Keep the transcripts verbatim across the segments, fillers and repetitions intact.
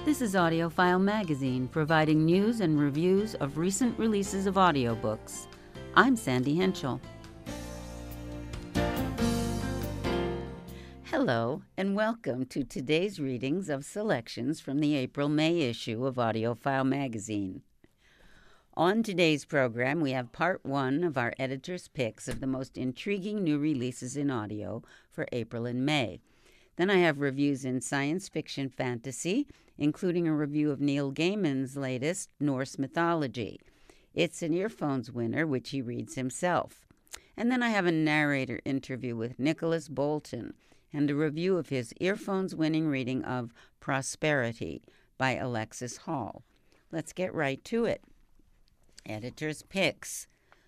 This is AudioFile Magazine, providing news and reviews of recent releases of audiobooks. I'm Sandy Henschel. Hello, and welcome to today's readings of selections from the April-May issue of AudioFile Magazine. On today's program, we have part one of our editor's picks of the most intriguing new releases in audio for April and May. Then I have reviews in science fiction fantasy, including a review of Neil Gaiman's latest Norse mythology. It's an Earphones winner, which he reads himself. And then I have a narrator interview with Nicholas Bolton and a review of his Earphones winning reading of Prosperity by Alexis Hall. Let's get right to it. Editor's picks.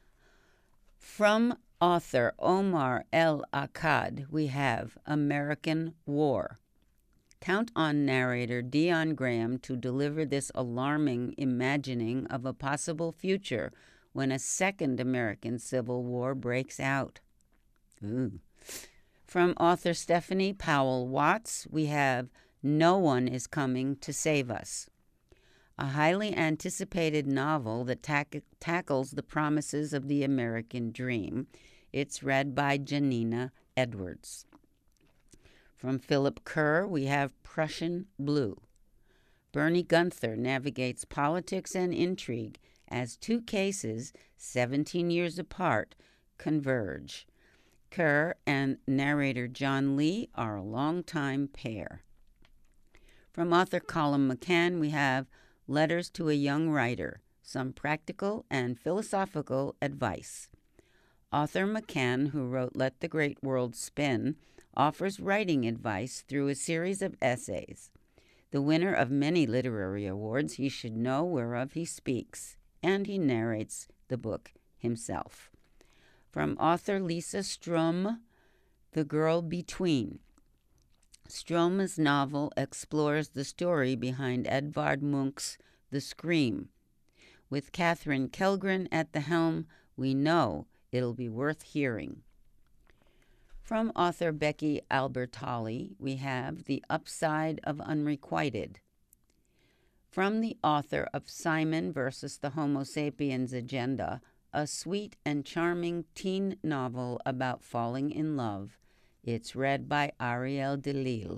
From author Omar El Akkad, we have American War. Count on narrator Dion Graham to deliver this alarming imagining of a possible future when a second American Civil War breaks out. Ooh. From author Stephanie Powell Watts, we have No One Is Coming to Save Us, a highly anticipated novel that tack- tackles the promises of the American dream. It's read by Janina Edwards. From Philip Kerr, we have Prussian Blue. Bernie Gunther navigates politics and intrigue as two cases, seventeen years apart, converge. Kerr and narrator John Lee are a longtime pair. From author Colum McCann, we have Letters to a Young Writer, some practical and philosophical advice. Author McCann, who wrote Let the Great World Spin, offers writing advice through a series of essays. The winner of many literary awards, he should know whereof he speaks, and he narrates the book himself. From author Lisa Strum, The Girl Between. Strum's novel explores the story behind Edvard Munch's The Scream. With Catherine Kellgren at the helm, we know it'll be worth hearing. From author Becky Albertalli, we have The Upside of Unrequited. From the author of Simon versus the Homo sapiens Agenda, a sweet and charming teen novel about falling in love. It's read by Ariel DeLille.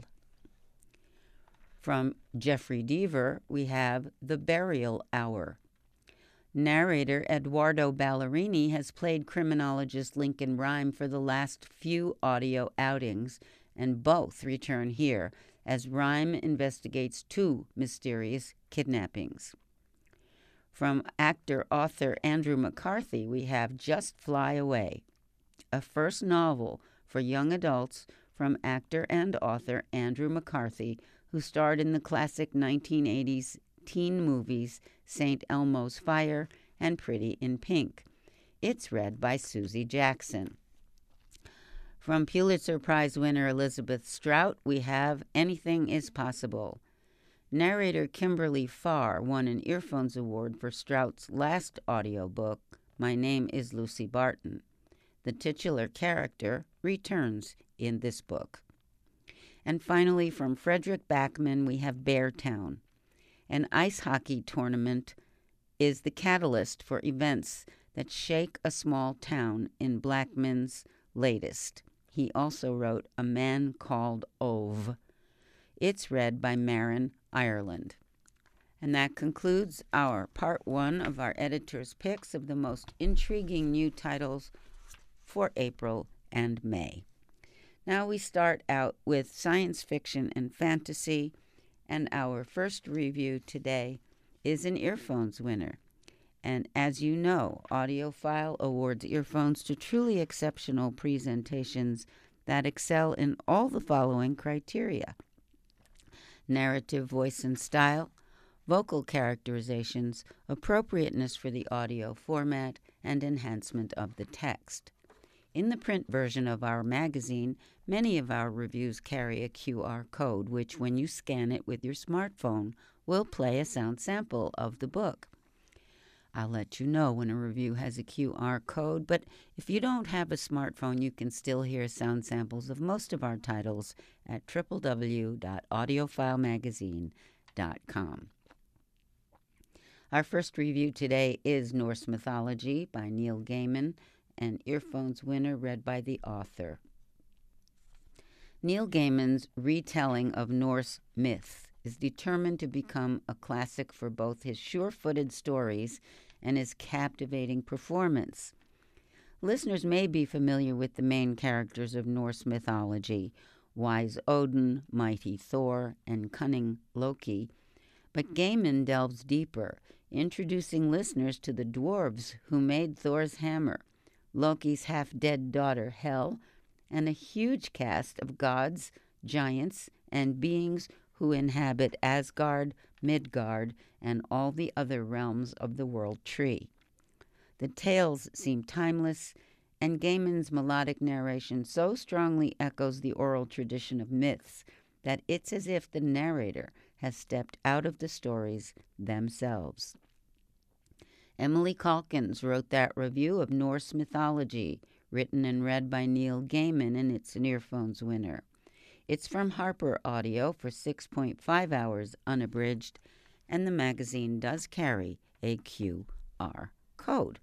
From Jeffrey Deaver, we have The Burial Hour. Narrator Eduardo Ballerini has played criminologist Lincoln Rhyme for the last few audio outings, and both return here as Rhyme investigates two mysterious kidnappings. From actor-author Andrew McCarthy, we have Just Fly Away, a first novel for young adults from actor and author Andrew McCarthy, who starred in the classic nineteen eighties teen movies Saint Elmo's Fire and Pretty in Pink. It's read by Susie Jackson. From Pulitzer Prize winner Elizabeth Strout, we have Anything is Possible. Narrator Kimberly Farr won an Earphones Award for Strout's last audiobook, My Name is Lucy Barton. The titular character returns in this book. And finally, from Frederick Backman, we have Beartown. An ice hockey tournament is the catalyst for events that shake a small town in Blackman's latest. He also wrote A Man Called Ove. It's read by Marin Ireland. And that concludes our part one of our editor's picks of the most intriguing new titles for April and May. Now we start out with science fiction and fantasy, and our first review today is an Earphones winner. And as you know, AudioFile awards earphones to truly exceptional presentations that excel in all the following criteria: narrative voice and style, vocal characterizations, appropriateness for the audio format, and enhancement of the text. In the print version of our magazine, many of our reviews carry a Q R code, which, when you scan it with your smartphone, will play a sound sample of the book. I'll let you know when a review has a Q R code, but if you don't have a smartphone, you can still hear sound samples of most of our titles at w w w dot audiophile magazine dot com. Our first review today is Norse Mythology by Neil Gaiman, an Earphones winner read by the author. Neil Gaiman's retelling of Norse myth is determined to become a classic for both his sure-footed stories and his captivating performance. Listeners may be familiar with the main characters of Norse mythology, wise Odin, mighty Thor, and cunning Loki, but Gaiman delves deeper, introducing listeners to the dwarves who made Thor's hammer, Loki's half-dead daughter Hel, and a huge cast of gods, giants, and beings who inhabit Asgard, Midgard, and all the other realms of the world tree. The tales seem timeless, and Gaiman's melodic narration so strongly echoes the oral tradition of myths that it's as if the narrator has stepped out of the stories themselves. Emily Calkins wrote that review of Norse Mythology, written and read by Neil Gaiman, and it's an Earphones winner. It's from Harper Audio for six point five hours unabridged, and the magazine does carry a Q R code.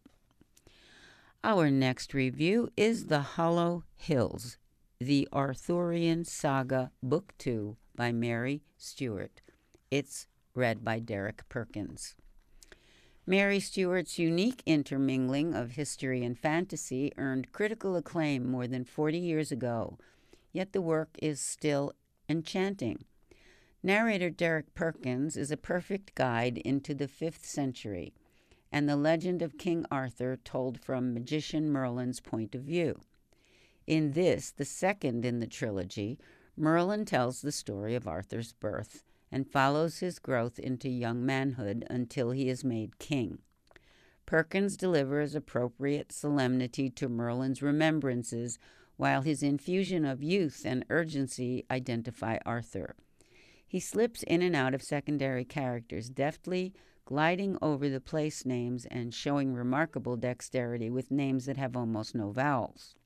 Our next review is The Hollow Hills, The Arthurian Saga, Book two by Mary Stewart. It's read by Derek Perkins. Mary Stewart's unique intermingling of history and fantasy earned critical acclaim more than forty years ago, yet the work is still enchanting. Narrator Derek Perkins is a perfect guide into the fifth century and the legend of King Arthur told from magician Merlin's point of view. In this, the second in the trilogy, Merlin tells the story of Arthur's birth and follows his growth into young manhood until he is made king. Perkins delivers appropriate solemnity to Merlin's remembrances, while his infusion of youth and urgency identify Arthur. He slips in and out of secondary characters, deftly gliding over the place names and showing remarkable dexterity with names that have almost no vowels.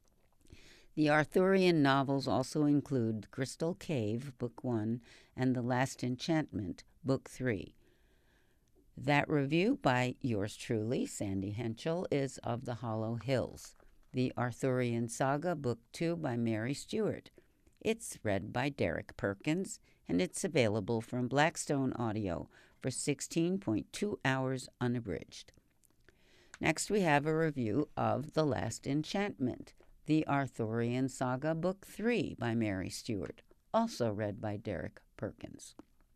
The Arthurian novels also include Crystal Cave, Book one, and The Last Enchantment, Book three. That review by yours truly, Sandy Henschel, is of The Hollow Hills, The Arthurian Saga, Book two by Mary Stewart. It's read by Derek Perkins, and it's available from Blackstone Audio for sixteen point two hours unabridged. Next, we have a review of The Last Enchantment, The Arthurian Saga, Book three by Mary Stewart, also read by Derek Perkins.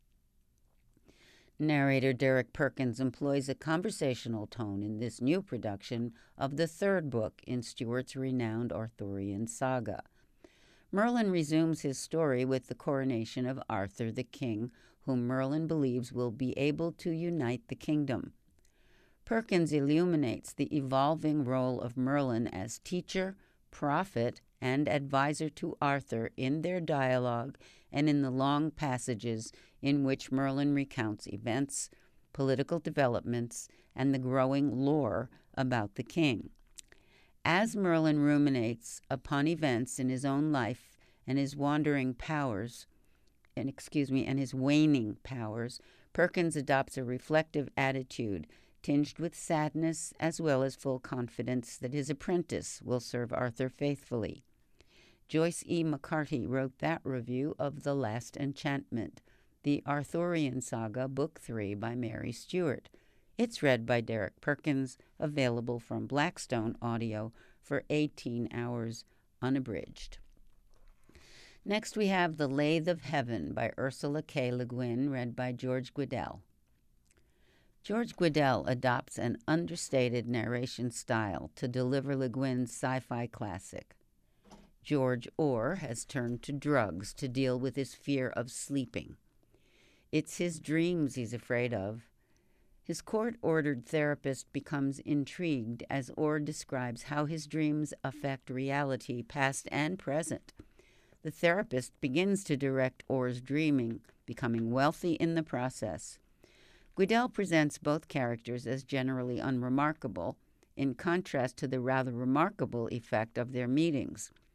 Narrator Derek Perkins employs a conversational tone in this new production of the third book in Stewart's renowned Arthurian saga. Merlin resumes his story with the coronation of Arthur the king, whom Merlin believes will be able to unite the kingdom. Perkins illuminates the evolving role of Merlin as teacher, prophet, and advisor to Arthur in their dialogue and in the long passages in which Merlin recounts events, political developments, and the growing lore about the king. As Merlin ruminates upon events in his own life and his wandering powers, and excuse me, and his waning powers, Perkins adopts a reflective attitude tinged with sadness as well as full confidence that his apprentice will serve Arthur faithfully. Joyce E. McCarty wrote that review of The Last Enchantment, The Arthurian Saga, Book three by Mary Stewart. It's read by Derek Perkins, available from Blackstone Audio for eighteen hours unabridged. Next, we have The Lathe of Heaven by Ursula K. Le Guin, read by George Guidall. George Guidall adopts an understated narration style to deliver Le Guin's sci-fi classic. George Orr has turned to drugs to deal with his fear of sleeping. It's his dreams he's afraid of. His court-ordered therapist becomes intrigued as Orr describes how his dreams affect reality, past and present. The therapist begins to direct Orr's dreaming, becoming wealthy in the process. Guidall presents both characters as generally unremarkable, in contrast to the rather remarkable effect of their meetings.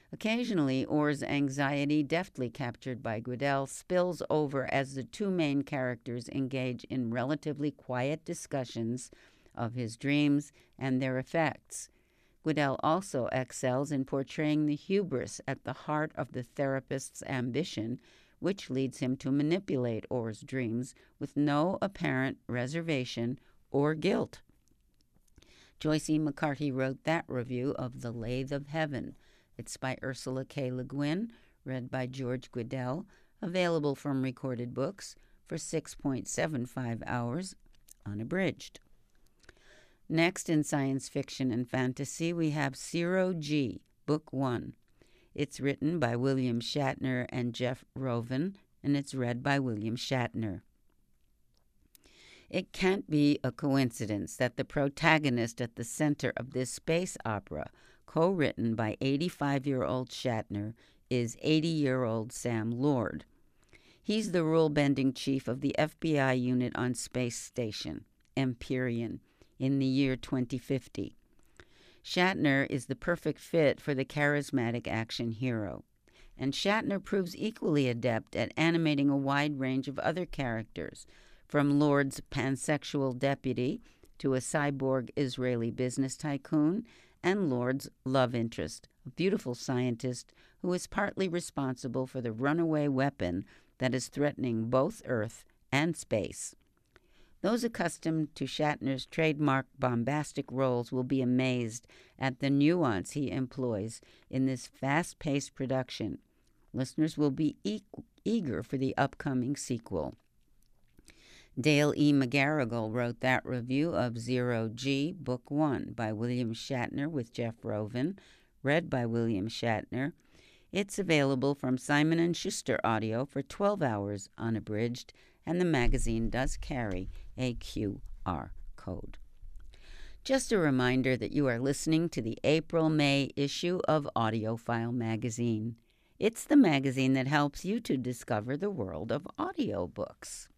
Occasionally, Orr's anxiety, deftly captured by Guedel, spills over as the two main characters engage in relatively quiet discussions of his dreams and their effects. Guedel also excels in portraying the hubris at the heart of the therapist's ambition, which leads him to manipulate Orr's dreams with no apparent reservation or guilt. Joyce E. McCarty wrote that review of The Lathe of Heaven. It's by Ursula K. Le Guin, read by George Guedel, available from Recorded Books for six point seven five hours, unabridged. Next, in science fiction and fantasy, we have Zero G, Book One. It's written by William Shatner and Jeff Rovin, and it's read by William Shatner. It can't be a coincidence that the protagonist at the center of this space opera, co-written by eighty-five-year-old Shatner, is eighty-year-old Sam Lord. He's the rule-bending chief of the F B I unit on Space Station, Empyrean, in the year twenty fifty. Shatner is the perfect fit for the charismatic action hero, and Shatner proves equally adept at animating a wide range of other characters, from Lord's pansexual deputy to a cyborg Israeli business tycoon, and Lord's love interest, a beautiful scientist who is partly responsible for the runaway weapon that is threatening both Earth and space. Those accustomed to Shatner's trademark bombastic roles will be amazed at the nuance he employs in this fast-paced production. Listeners will be e- eager for the upcoming sequel. Dale E. McGarrigle wrote that review of Zero G, Book One, by William Shatner with Jeff Rovin, read by William Shatner. It's available from Simon and Schuster Audio for twelve hours, unabridged, and the magazine does carry a Q R code. Just a reminder that you are listening to the April-May issue of AudioFile magazine. It's the magazine that helps you to discover the world of audiobooks.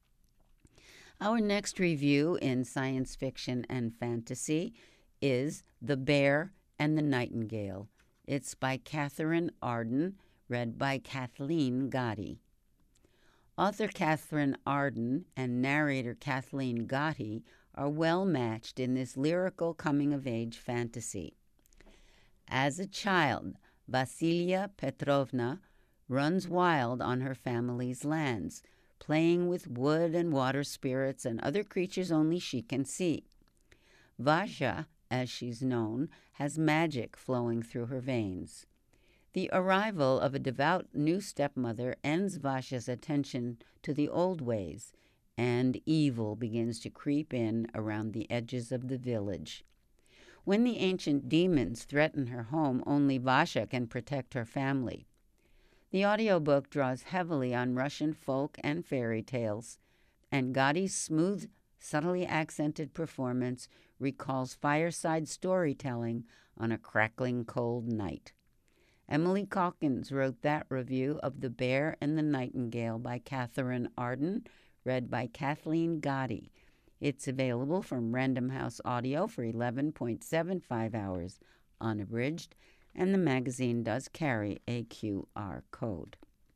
Our next review in science fiction and fantasy is The Bear and the Nightingale. It's by Catherine Arden, read by Kathleen Gotti. Author Catherine Arden and narrator Kathleen Gotti are well matched in this lyrical coming-of-age fantasy. As a child, Vasilia Petrovna runs wild on her family's lands, playing with wood and water spirits and other creatures only she can see. Vasha, as she's known, has magic flowing through her veins. The arrival of a devout new stepmother ends Vasha's attention to the old ways, and evil begins to creep in around the edges of the village. When the ancient demons threaten her home, only Vasha can protect her family. The audiobook draws heavily on Russian folk and fairy tales, and Gotti's smooth, subtly accented performance recalls fireside storytelling on a crackling cold night. Emily Calkins wrote that review of The Bear and the Nightingale by Catherine Arden, read by Kathleen Gotti. It's available from Random House Audio for eleven point seven five hours, unabridged, and the magazine does carry a Q R code.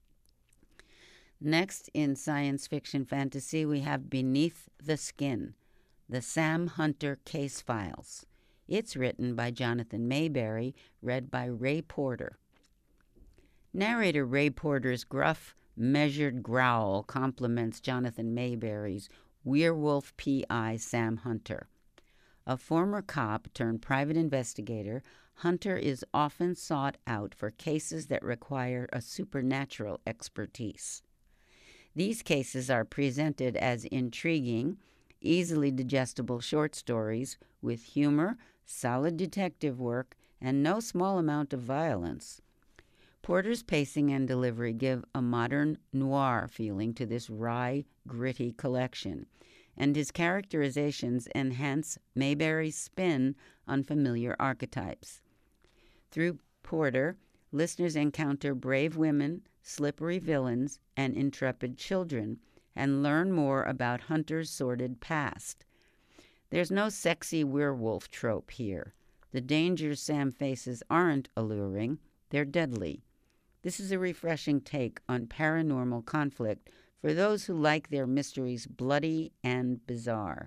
Next, in science fiction fantasy, we have Beneath the Skin, The Sam Hunter Case Files. It's written by Jonathan Mayberry, read by Ray Porter. Narrator Ray Porter's gruff, measured growl complements Jonathan Mayberry's werewolf P I Sam Hunter. A former cop turned private investigator, Hunter is often sought out for cases that require a supernatural expertise. These cases are presented as intriguing, easily digestible short stories with humor, solid detective work, and no small amount of violence. Porter's pacing and delivery give a modern noir feeling to this wry, gritty collection, and his characterizations enhance Mayberry's spin on familiar archetypes. Through Porter, listeners encounter brave women, slippery villains, and intrepid children, and learn more about Hunter's sordid past. There's no sexy werewolf trope here. The dangers Sam faces aren't alluring. They're deadly. This is a refreshing take on paranormal conflict for those who like their mysteries bloody and bizarre.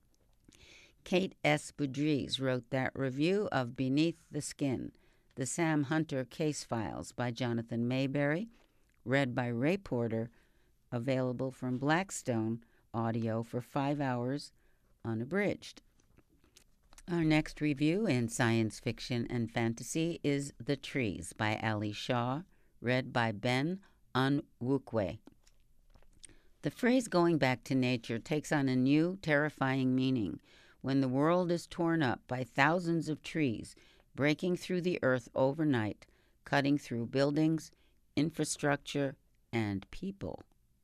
Kate S. Boudries wrote that review of Beneath the Skin, the Sam Hunter Case Files by Jonathan Mayberry, read by Ray Porter, available from Blackstone Audio for five hours, unabridged. Our next review in science fiction and fantasy is The Trees by Ali Shaw, read by Ben Onwukwe. The phrase going back to nature takes on a new, terrifying meaning when the world is torn up by thousands of trees breaking through the earth overnight, cutting through buildings, infrastructure, and people.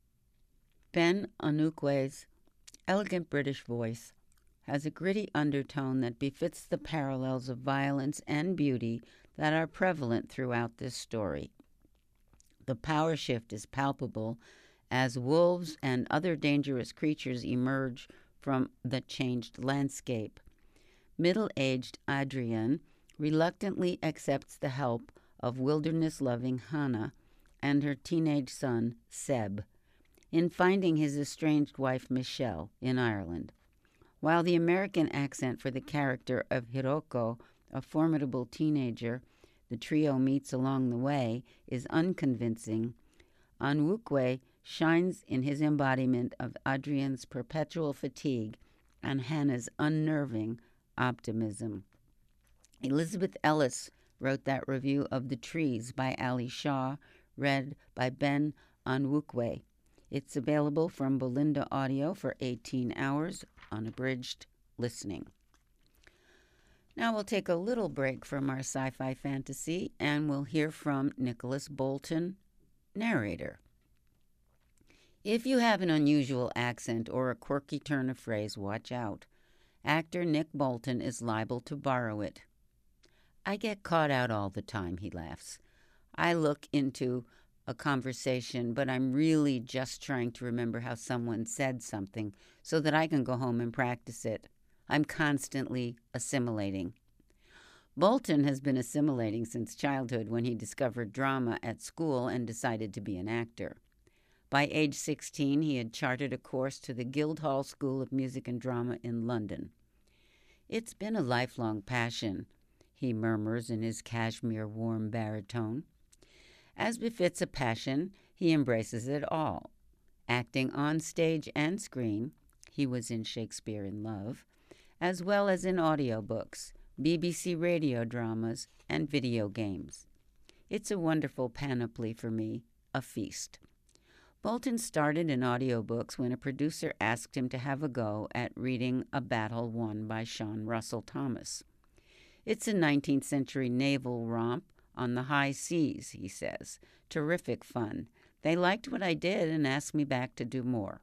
Ben Onwukwe's elegant British voice has a gritty undertone that befits the parallels of violence and beauty that are prevalent throughout this story. The power shift is palpable as wolves and other dangerous creatures emerge from the changed landscape. Middle-aged Adrienne reluctantly accepts the help of wilderness-loving Hannah and her teenage son, Seb, in finding his estranged wife, Michelle, in Ireland. While the American accent for the character of Hiroko, a formidable teenager the trio meets along the way, is unconvincing, Onwukwe shines in his embodiment of Adrienne's perpetual fatigue and Hannah's unnerving optimism. Elizabeth Ellis wrote that review of The Trees by Ali Shaw, read by Ben Onwukwe. It's available from Belinda Audio for eighteen hours, unabridged listening. Now we'll take a little break from our sci-fi fantasy and we'll hear from Nicholas Bolton, narrator. If you have an unusual accent or a quirky turn of phrase, watch out. Actor Nick Bolton is liable to borrow it. I get caught out all the time, he laughs. I look into a conversation, but I'm really just trying to remember how someone said something so that I can go home and practice it. I'm constantly assimilating. Bolton has been assimilating since childhood when he discovered drama at school and decided to be an actor. By age sixteen, he had chartered a course to the Guildhall School of Music and Drama in London. It's been a lifelong passion, he murmurs in his cashmere warm baritone. As befits a passion, he embraces it all. Acting on stage and screen, he was in Shakespeare in Love, as well as in audiobooks, B B C radio dramas, and video games. It's a wonderful panoply for me, a feast. Bolton started in audiobooks when a producer asked him to have a go at reading A Battle Won by Sean Russell Thomas. It's a nineteenth century naval romp on the high seas, he says. Terrific fun. They liked what I did and asked me back to do more.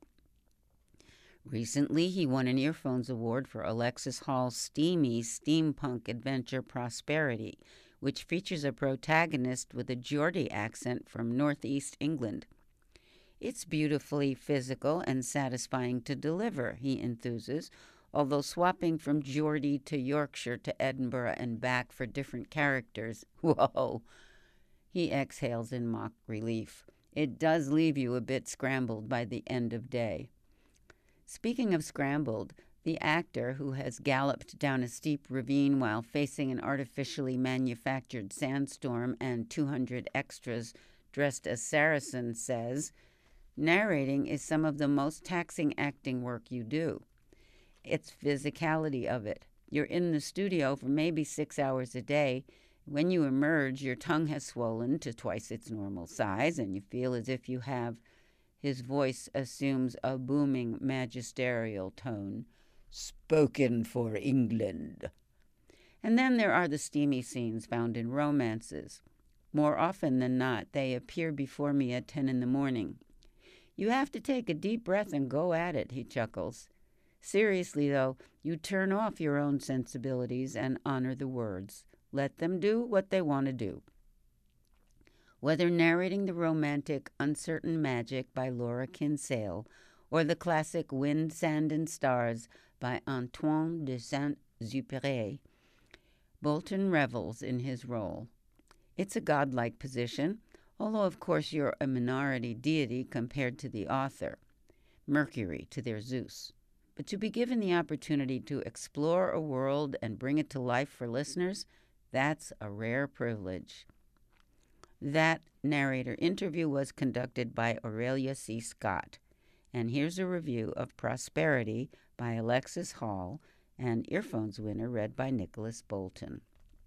Recently, he won an Earphones Award for Alexis Hall's steamy steampunk adventure Prosperity, which features a protagonist with a Geordie accent from northeast England. It's beautifully physical and satisfying to deliver, he enthuses, although swapping from Geordie to Yorkshire to Edinburgh and back for different characters, whoa, he exhales in mock relief. It does leave you a bit scrambled by the end of day. Speaking of scrambled, the actor who has galloped down a steep ravine while facing an artificially manufactured sandstorm and two hundred extras dressed as Saracens says, narrating is some of the most taxing acting work you do. It's physicality of it. You're in the studio for maybe six hours a day. When you emerge, your tongue has swollen to twice its normal size, and you feel as if you have. His voice assumes a booming magisterial tone. Spoken for England. And then there are the steamy scenes found in romances. More often than not, they appear before me at ten in the morning. You have to take a deep breath and go at it, he chuckles. Seriously, though, you turn off your own sensibilities and honor the words. Let them do what they want to do. Whether narrating the romantic Uncertain Magic by Laura Kinsale or the classic Wind, Sand, and Stars by Antoine de Saint-Exupéry, Bolton revels in his role. It's a godlike position, although of course you're a minority deity compared to the author, Mercury to their Zeus. But to be given the opportunity to explore a world and bring it to life for listeners, that's a rare privilege. That narrator interview was conducted by Aurelia C. Scott. And here's a review of Prosperity by Alexis Hall, and Earphones winner read by Nicholas Bolton.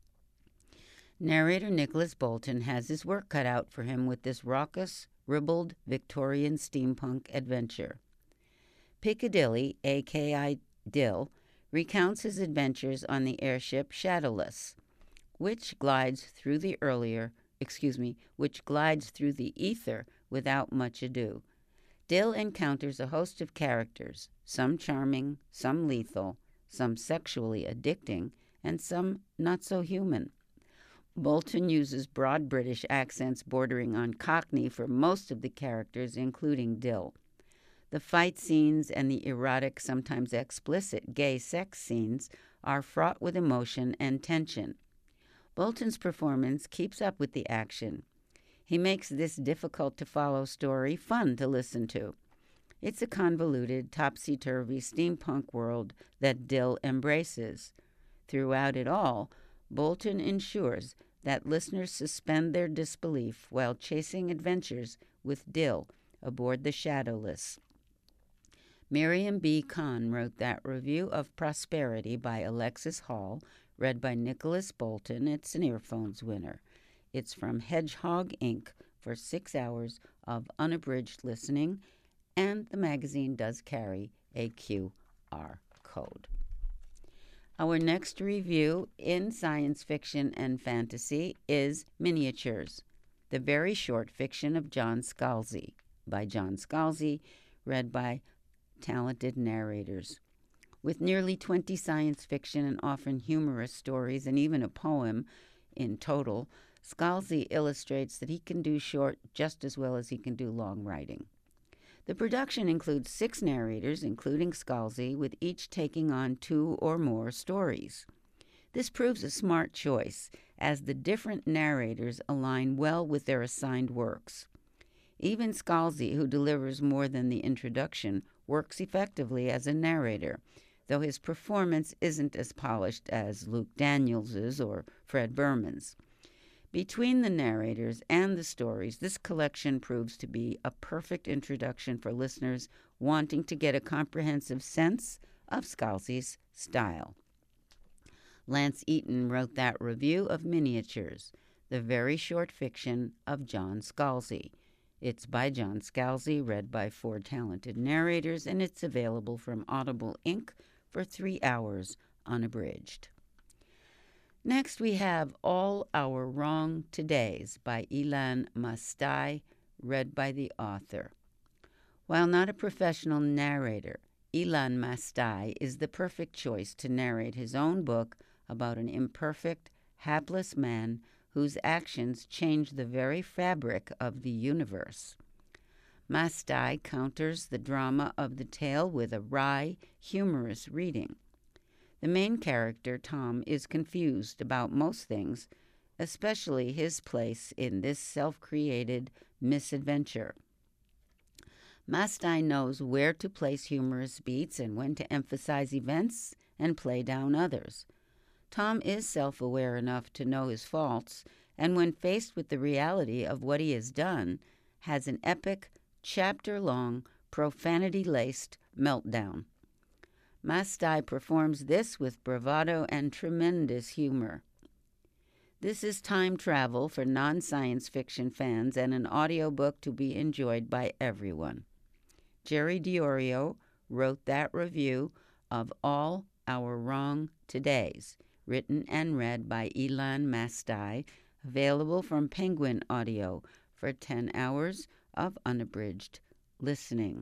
Narrator Nicholas Bolton has his work cut out for him with this raucous, ribald Victorian steampunk adventure. Piccadilly, a k a. Dill, recounts his adventures on the airship Shadowless, which glides through the earlier, excuse me, which glides through the ether without much ado. Dill encounters a host of characters, some charming, some lethal, some sexually addicting, and some not so human. Bolton uses broad British accents bordering on Cockney for most of the characters, including Dill. The fight scenes and the erotic, sometimes explicit, gay sex scenes are fraught with emotion and tension. Bolton's performance keeps up with the action. He makes this difficult-to-follow story fun to listen to. It's a convoluted, topsy-turvy steampunk world that Dill embraces. Throughout it all, Bolton ensures that listeners suspend their disbelief while chasing adventures with Dill aboard the Shadowless. Miriam B. Kahn wrote that review of Prosperity by Alexis Hall, read by Nicholas Bolton. It's an Earphones winner. It's from Hedgehog Incorporated for six hours of unabridged listening, and the magazine does carry a Q R code. Our next review in science fiction and fantasy is Miniatures, the very short fiction of John Scalzi, by John Scalzi, read by talented narrators. With nearly twenty science fiction and often humorous stories and even a poem in total, Scalzi illustrates that he can do short just as well as he can do long writing. The production includes six narrators, including Scalzi, with each taking on two or more stories. This proves a smart choice, as the different narrators align well with their assigned works. Even Scalzi, who delivers more than the introduction, works effectively as a narrator, though his performance isn't as polished as Luke Daniels's or Fred Berman's. Between the narrators and the stories, this collection proves to be a perfect introduction for listeners wanting to get a comprehensive sense of Scalzi's style. Lance Eaton wrote that review of Miniatures, the very short fiction of John Scalzi. It's by John Scalzi, read by four talented narrators, and it's available from Audible Incorporated for three hours unabridged. Next, we have All Our Wrong Todays by Ilan Mastai, read by the author. While not a professional narrator, Ilan Mastai is the perfect choice to narrate his own book about an imperfect, hapless man whose actions change the very fabric of the universe. Mastai counters the drama of the tale with a wry, humorous reading. The main character, Tom, is confused about most things, especially his place in this self-created misadventure. Mastai knows where to place humorous beats and when to emphasize events and play down others. Tom is self-aware enough to know his faults, and when faced with the reality of what he has done, has an epic, chapter-long, profanity-laced meltdown. Mastai performs this with bravado and tremendous humor. This is time travel for non-science fiction fans and an audiobook to be enjoyed by everyone. Jerry Diorio wrote that review of All Our Wrong Todays, written and read by Ilan Mastai, available from Penguin Audio for ten hours of unabridged listening.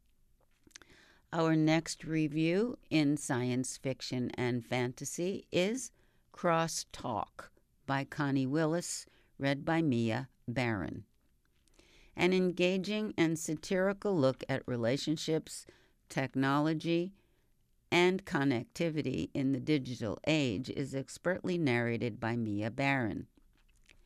Our next review in science fiction and fantasy is Cross Talk by Connie Willis, read by Mia Barron. An engaging and satirical look at relationships, technology, and connectivity in the digital age is expertly narrated by Mia Barron.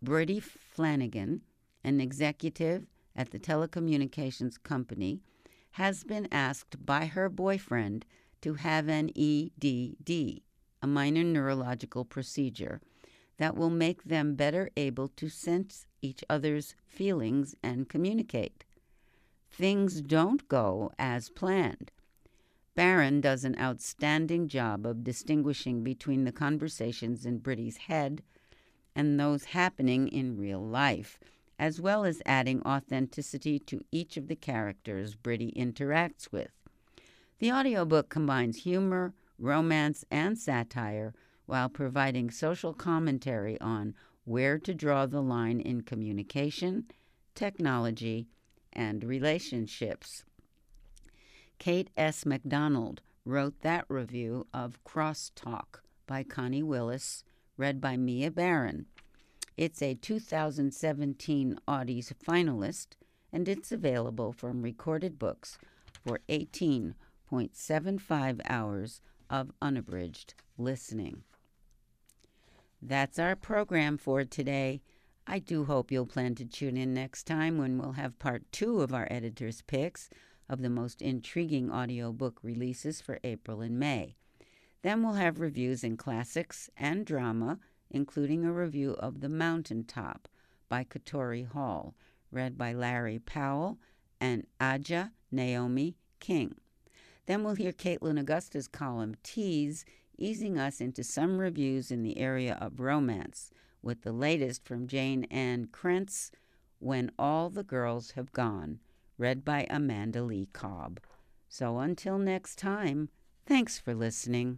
Bridie Flanagan, an executive at the telecommunications company, has been asked by her boyfriend to have an E D D, a minor neurological procedure, that will make them better able to sense each other's feelings and communicate. Things don't go as planned. Barron does an outstanding job of distinguishing between the conversations in Bridie's head and those happening in real life, as well as adding authenticity to each of the characters Bridie interacts with. The audiobook combines humor, romance, and satire while providing social commentary on where to draw the line in communication, technology, and relationships. Kate S. McDonald wrote that review of Crosstalk by Connie Willis, read by Mia Barron. It's a two thousand seventeen Audies finalist, and it's available from Recorded Books for eighteen point seven five hours of unabridged listening. That's our program for today. I do hope you'll plan to tune in next time when we'll have part two of our editor's picks of the most intriguing audiobook releases for April and May. Then we'll have reviews in classics and drama, including a review of The Mountaintop by Katori Hall, read by Larry Powell and Aja Naomi King. Then we'll hear Caitlin Augusta's column Tease, easing us into some reviews in the area of romance, with the latest from Jane Ann Krentz, When All the Girls Have Gone, read by Amanda Lee Cobb. So until next time, thanks for listening.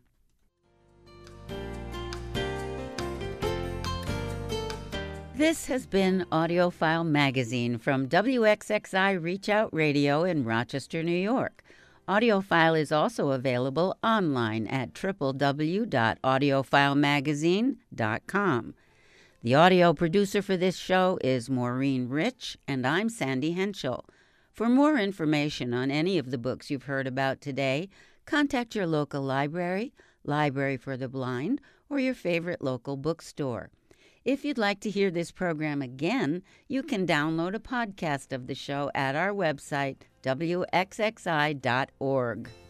This has been AudioFile Magazine from W X X I Reach Out Radio in Rochester, New York. AudioFile is also available online at w w w dot audiophile magazine dot com. The audio producer for this show is Maureen Rich, and I'm Sandy Henschel. For more information on any of the books you've heard about today, contact your local library, Library for the Blind, or your favorite local bookstore. If you'd like to hear this program again, you can download a podcast of the show at our website, w x x i dot org.